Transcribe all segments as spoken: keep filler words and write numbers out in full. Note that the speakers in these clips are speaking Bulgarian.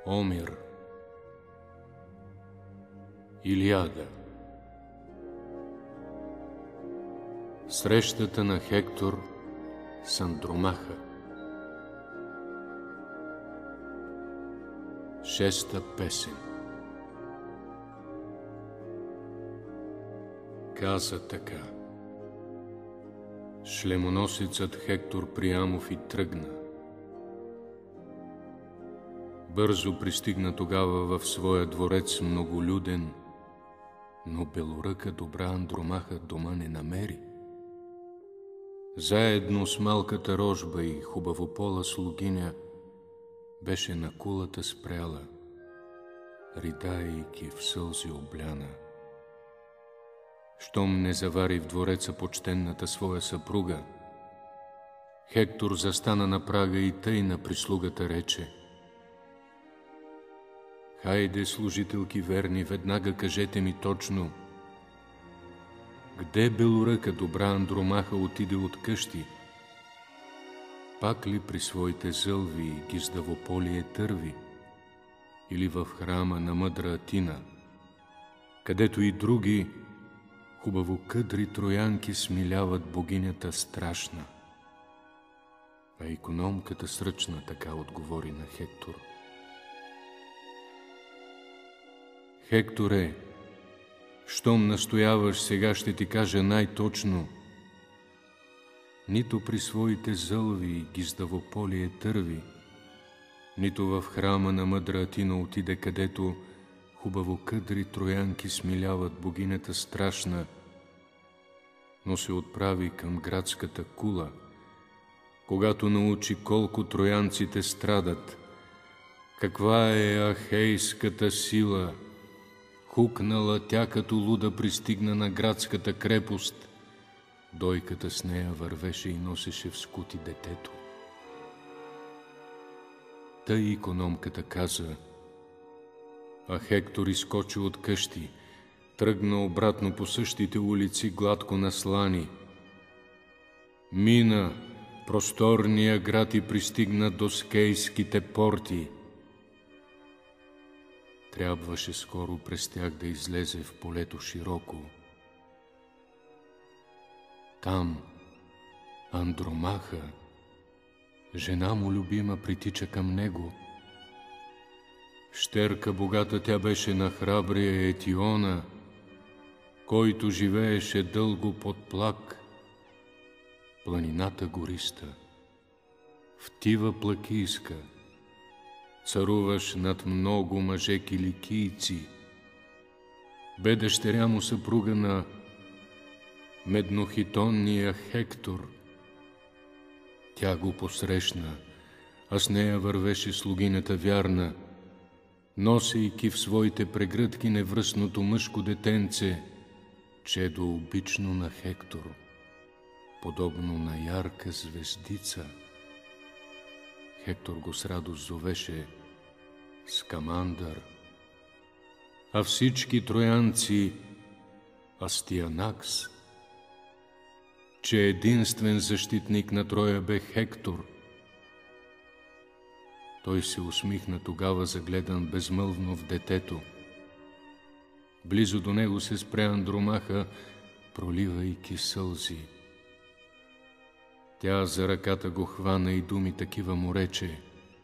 Омир, Илиада. Срещата на Хектор с Андромаха. Шеста песен. Каза така: шлемоносецът Хектор Приамов и тръгна. Бързо пристигна тогава в своя дворец многолюден, но белоръка добра Андромаха дома не намери. Заедно с малката рожба и хубавопола слугиня беше на кулата спряла, ридайки в сълзи обляна. Щом не завари в двореца почтенната своя съпруга, Хектор застана на прага и тъй на прислугата рече: хайде, служителки верни, веднага кажете ми точно, где белоръка добра Андромаха отиде от къщи? Пак ли при своите зълви и гиздавополие търви, или в храма на мъдра Атина, където и други хубавокъдри троянки смиляват богинята страшна? А икономката сръчна така отговори на Хектор: Хекторе, щом настояваш, сега ще ти кажа най-точно. Нито при своите зълви и гиздавополие търви, нито в храма на мъдра Атина отиде, където хубавокъдри троянки смиляват богинята страшна, но се отправи към градската кула, когато научи колко троянците страдат, каква е ахейската сила. Хукнала тя като луда пристигна на градската крепост. Дойката с нея вървеше и носеше в скути детето. Тъй икономката каза, а Хектор изскочи от къщи, тръгна обратно по същите улици, гладко наслани. Мина просторния град и пристигна до скейските порти. Трябваше скоро през тях да излезе в полето широко. Там Андромаха, жена му любима, притича към него. Щерка богата тя беше на храбрия Етиона, който живееше дълго под плак. Планината гориста, в Тива плакийска, царуваш над много мъже киликийци. Бе дъщеря му съпруга на меднохитонния Хектор. Тя го посрещна, а с нея вървеше слугинята вярна, носейки в своите прегръдки невръстното мъжко детенце, чедо обично на Хектор, подобно на ярка звездица. Хектор го с радост зовеше Скамандър, а всички троянци Астианакс, че единствен защитник на Троя бе Хектор. Той се усмихна тогава, загледан безмълвно в детето. Близо до него се спря Андромаха, проливайки сълзи. Тя за ръката го хвана и думи такива му рече: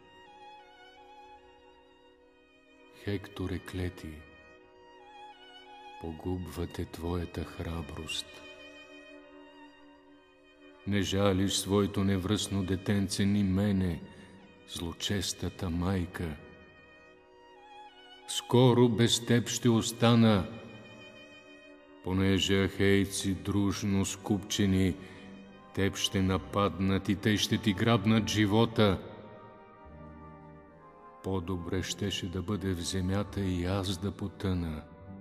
Хекторе клети, погубвате твоята храброст. Не жалиш своето невръстно детенце ни мене, злочестата майка. Скоро без теб ще остана, понеже ахейци дружно скупчени теб ще нападнат и те ще ти грабнат живота. По-добре щеше да бъде в земята и аз да потъна.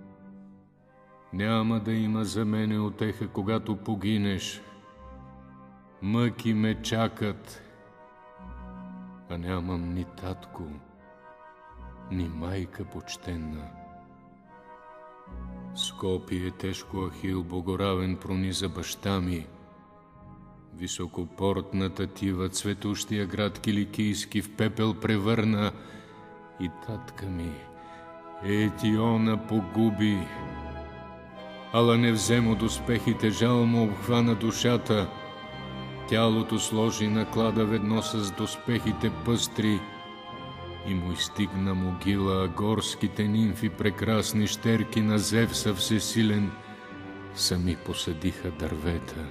Няма да има за мене утеха, когато погинеш. Мъки ме чакат, а нямам ни татко, ни майка почтенна. Скопие тежко Ахил богоравен прониза баща ми. Високопортната Тива, цветущия град киликийски, в пепел превърна И татка ми, ети она погуби. Ала не взем от успехите, жал му обхвана душата. Тялото сложи на клада ведно с доспехите пъстри и му изстигна могила, а горските нимфи, прекрасни щерки на Зевса всесилен, сами посадиха дървета.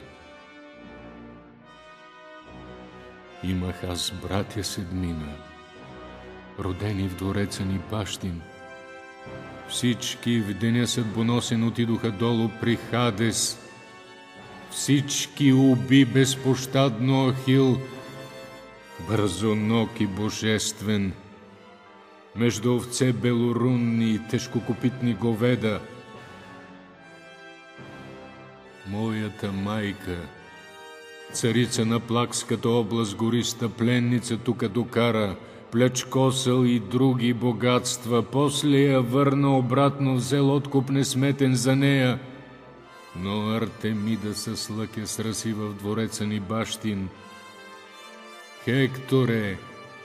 Имах аз братя седмина, родени в двореца ни бащин. Всички в деня съдбоносен отидоха долу при Хадес. Всички уби безпощадно Ахил, бързоног и божествен, между овце белорунни и тежкокопитни говеда. Моята майка, царица на Плакската област, гориста пленница, тука докара, плячкосъл и други богатства. После я върна обратно, взел откуп несметен за нея. Но Артемида със лък я сраси в двореца ни бащин. Хекторе,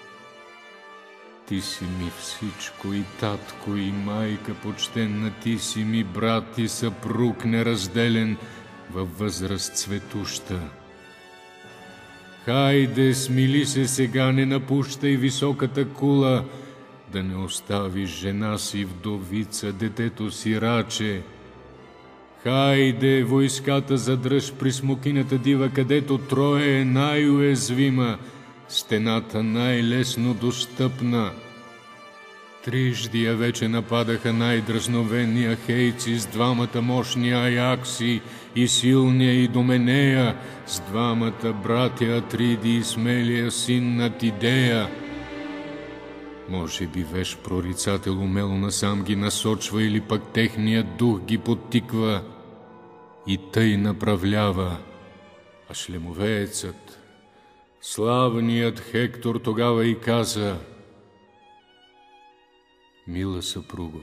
ти си ми всичко, и татко, и майка почтенна, ти си ми брат и съпруг неразделен във възраст цветуща. Хайде, смили се сега, не напущай високата кула, да не оставиш жена си вдовица, детето си раче. Хайде, войската задръж при смокината дива, където Троя е най-уязвима, стената най-лесно достъпна. Трижди я вече нападаха най-дразновени ахейци с двамата мощни Аякси и силния Идоменея, с двамата братя Атриди и смелия син на Тидея. Може би веш прорицател умело насам ги насочва или пък техният дух ги подтиква и тъй направлява. А шлемовеецът, славният Хектор, тогава и каза: мила съпруго,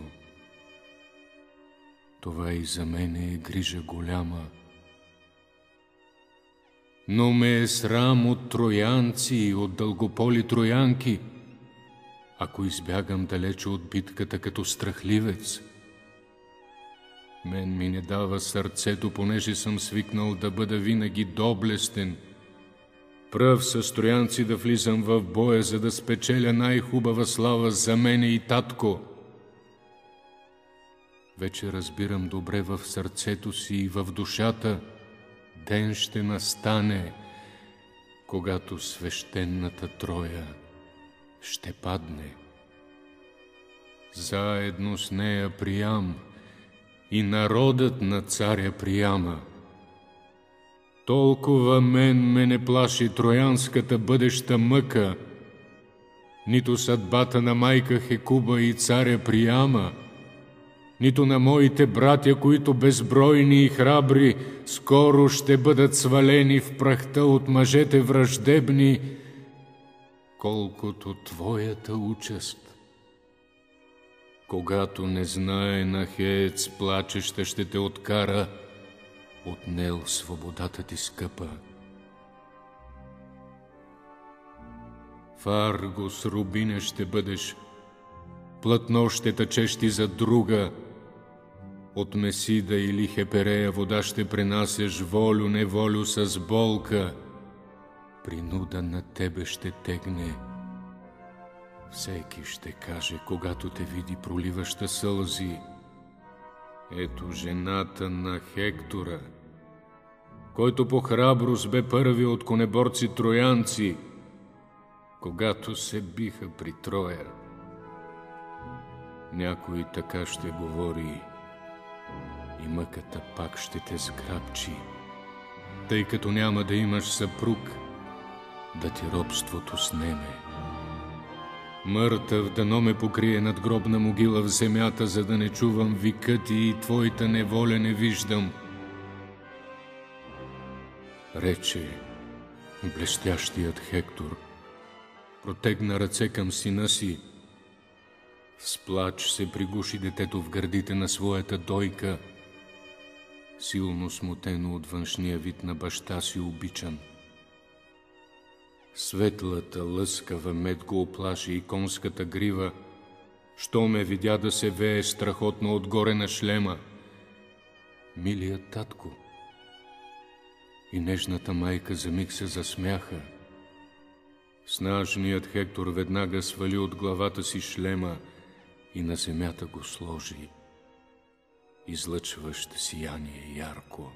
това и за мене е грижа голяма, но ме е срам от троянци и от дългополи троянки, ако избягам далече от битката като страхливец. Мен ми не дава сърцето, понеже съм свикнал да бъда винаги доблестен. Пръв с троянци да влизам в боя, за да спечеля най-хубава слава за мене и татко. Вече разбирам добре в сърцето си и в душата, ден ще настане, когато свещената Троя ще падне. Заедно с нея Приам и народът на царя Приама. Толкова мен ме не плаши троянската бъдеща мъка, нито съдбата на майка Хекуба и царя Приама, нито на моите братя, които безбройни и храбри скоро ще бъдат свалени в прахта от мъжете враждебни, колкото твоята участ. Когато не знае нахеец, плачеща ще те откара, отнел свободата ти скъпа. В Аргос рубиня ще бъдеш, платно ще тъчеш ти за друга, от Месида или Хеперея вода ще пренасяш волю, неволю с болка, принуда на тебе ще тегне. Всеки ще каже, когато те види проливаща сълзи: ето жената на Хектора, който по храброст бе първи от конеборци троянци, когато се биха при Троя. Някой така ще говори и мъката пак ще те сграбчи, тъй като няма да имаш съпруг да ти робството снеме. Мъртъв дано ме покрие надгробна могила в земята, за да не чувам вика ти и твоята неволя не виждам. Рече блестящият Хектор, протегна ръце към сина си. С плач се пригуши детето в гърдите на своята дойка, силно смутено от външния вид на баща си обичан. Светлата лъскава мед го оплаши и конската грива, що ме видя да се вее страхотно отгоре на шлема. Милият татко и нежната майка за миг се засмяха. Снажният Хектор веднага свали от главата си шлема и на земята го сложи, излъчващ сияние ярко.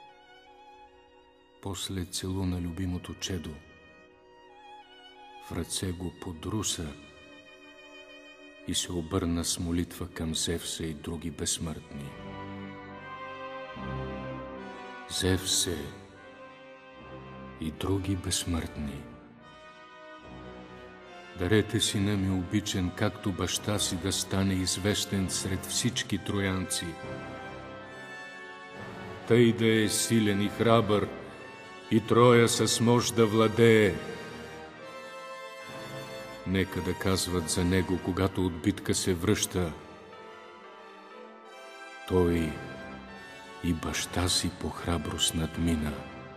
После целуна любимото чедо, в ръце го подруса и се обърна с молитва към Зевса и други безсмъртни. Зевсе и други безсмъртни, дарете сина ми обичен, както баща си, да стане известен сред всички троянци. Тъй да е силен и храбър и Троя с мощ да владее. Нека да казват за него, когато от битка се връща: той и баща си по храброст надмина.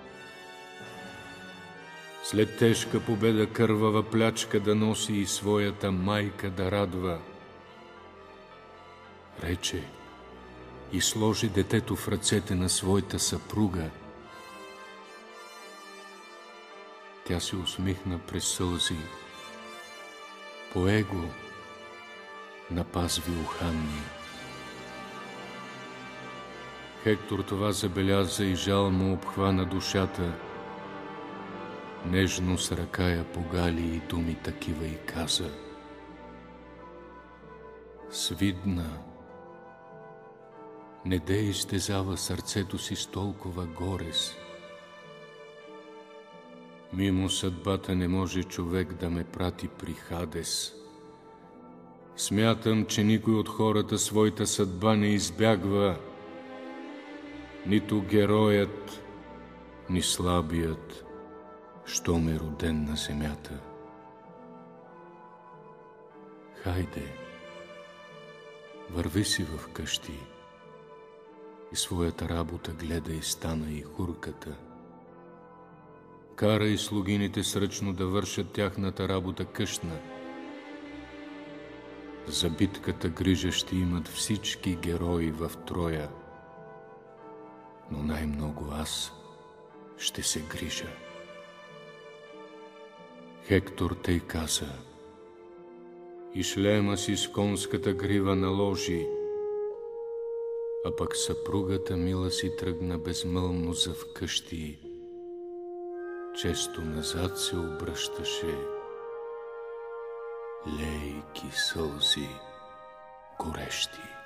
След тежка победа кървава плячка да носи и своята майка да радва. Рече и сложи детето в ръцете на своята съпруга. Тя се усмихна през сълзи, пое го на пазви уханни. Хектор това забеляза и жал му обхвана душата. Нежно с ръка я погали и думи такива и каза: свидна, не дей изтезава сърцето си с толкова горест. Мимо съдбата не може човек да ме прати при Хадес. Смятам, че никой от хората своята съдба не избягва, нито героят, ни слабият, щом е роден на земята. Хайде, върви си в къщи и своята работа гледай, стана и хурката. Кара и слугините сръчно да вършат тяхната работа къщна. За битката грижа ще имат всички герои в Троя, но най-много аз ще се грижа. Хектор тъй каза и шлема си с конската грива наложи, а пък съпругата мила си тръгна безмълвно за вкъщи. Често назад се обръщаше, лейки сълзи горещи.